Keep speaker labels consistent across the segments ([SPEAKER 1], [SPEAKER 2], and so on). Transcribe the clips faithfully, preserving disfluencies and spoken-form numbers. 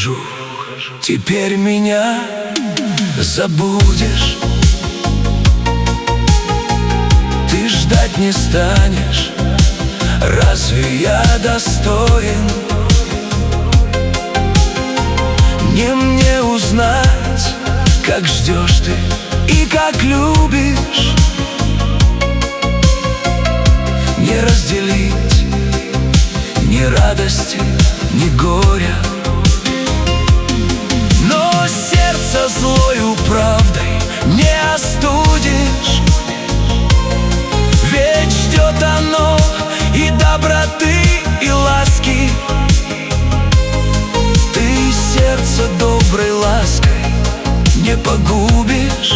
[SPEAKER 1] ухожу, теперь меня забудешь. Ты ждать не станешь, разве я достоин? Не мне узнать, как ждешь ты и как любишь. Не разделить ни радости, ни горя. Но сердце злою правдой не остудишь, ведь ждет оно и доброты, и ласки. Ты сердце доброй лаской не погубишь.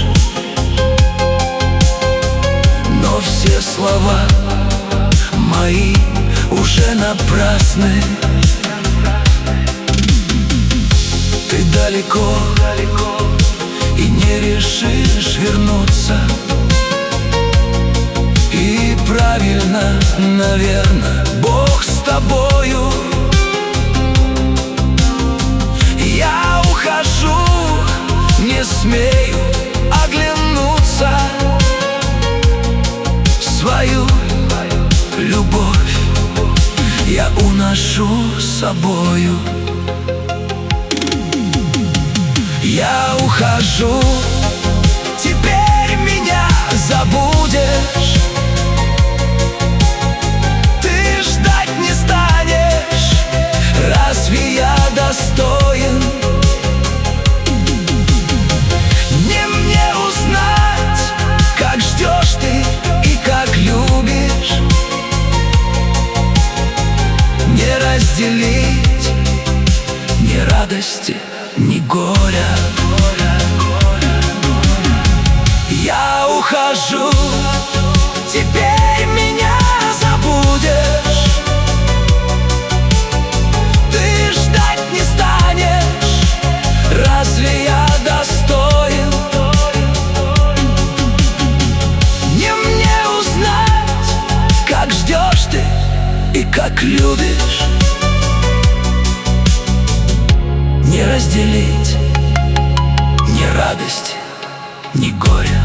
[SPEAKER 1] Но все слова мои уже напрасны. Ты далеко, далеко и не решишь вернуться. И правильно, наверно, Бог с тобою. Я ухожу, не смею оглянуться. Свою любовь я уношу с собою. Я ухожу, теперь меня забудешь. Ты ждать не станешь, разве я достоин? Не мне узнать, как ждешь ты и как любишь. Не разделить ни радости, ни горя. Я ухожу, теперь меня забудешь. Ты ждать не станешь, разве я достоин? Не мне узнать, как ждешь ты и как любишь. Не разделить ни радости, ни горя.